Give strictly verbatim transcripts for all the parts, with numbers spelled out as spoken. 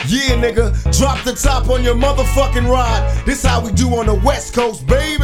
Yeah, nigga, drop the top on your motherfucking ride. This how we do on the West Coast, baby.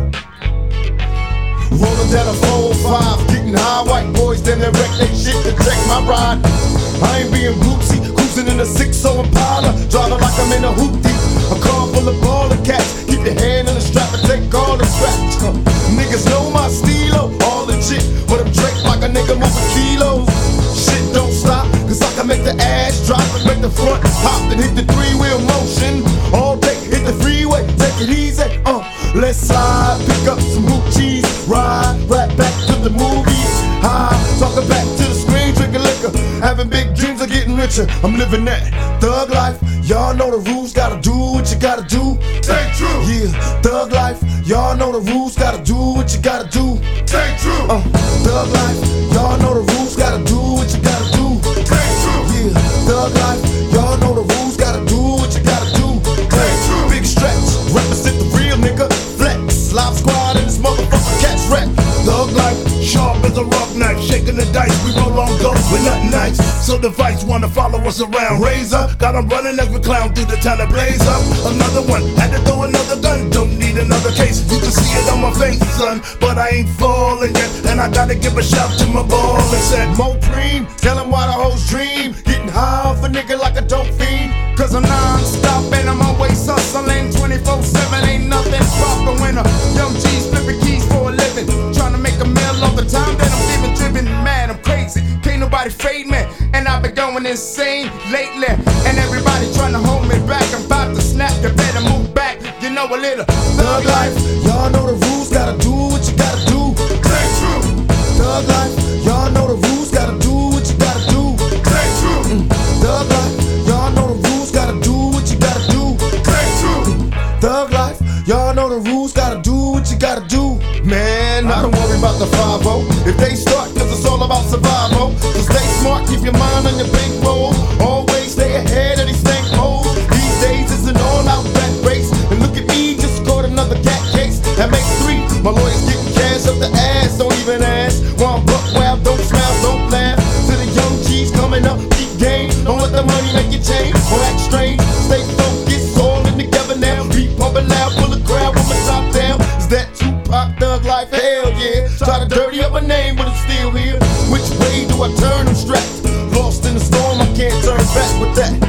Rolling down a four oh five, getting high. White boys, then they wreck they shit to check my ride. I ain't being boopsy, cruising in a six oh Impala, driving like I'm in a hoopty. A car full of baller cats, keep your hand in the strap and take all the scratch. Uh, niggas know my stilo, all legit, but I'm draped like a nigga moving kilos. Shit don't stop, cause I can make the ass drop and make the front hop and hit the three-wheel motion. All day, hit the freeway, take it easy, uh, let's slide, pick up some boot cheese, ride, right back to the movies, high, talking back to the screen, drinking liquor, having big dreams of getting richer. I'm living that thug life, y'all know the rules, gotta do what you gotta do. Take true. Yeah, thug life, y'all know the rules, gotta do what you gotta do. Take true. Uh, thug life, y'all know the rules, gotta do what you gotta do. Take true. Yeah, thug life, y'all know the rules, gotta do what you gotta do. Take true. Big stretch, represent the real nigga, flex, live squad and this motherfucker catch wreck. Thug life, Sharp as a rock knife, shaking the dice. We roll on gold with nothing nice. So the vice wanna follow us around. Razor, got 'em running as we clown through the town to blaze up. Another one, had to throw another gun. Don't need another case. You can see it on my face, son. But I ain't falling yet. And I gotta give a shout to my ball and said, Mopreme, tell him why the hoes dream. Getting high off a nigga like a dope fiend. Cause I'm non-stop and I'm always hustling. twenty-four seven, ain't nothing proper when a young G's flipping keys for a living. Trying to make a meal all the time that I'm living, driven mad, I'm crazy. Can't nobody fade me, and I've been going insane lately. And everybody trying to hold me back. I'm about to snap, you better move back. You know a little thug life, y'all know the rules, gotta do what you gotta do. take true. Thug life, y'all know the rules, gotta do what you gotta do. Take true. Mm. Thug life, y'all know the rules, gotta do what you gotta do. Take true. Mm. Thug life, y'all know the rules, gotta do what you gotta do. Man, I don't worry about the five oh. If they start, cause it's all about survival. So stay smart, keep your mind on your bankroll. Always stay ahead of these stank holes. These days it's an all-out rat race. And look at me, just caught another cat case. That makes three. My lawyer's getting cash up the ass, don't even ask. While I'm buck wild, don't smile, don't laugh. To the young G's coming up, keep game. Don't let the money make you change or act strange. Stay focused, all in together now. Beat pumping loud, full of crowd with my top down. Is that Tupac thug life? Hell yeah. Try to dirty up my name, but it's still here. Which way do I turn? I'm strapped. Lost in the storm, I can't turn back with that.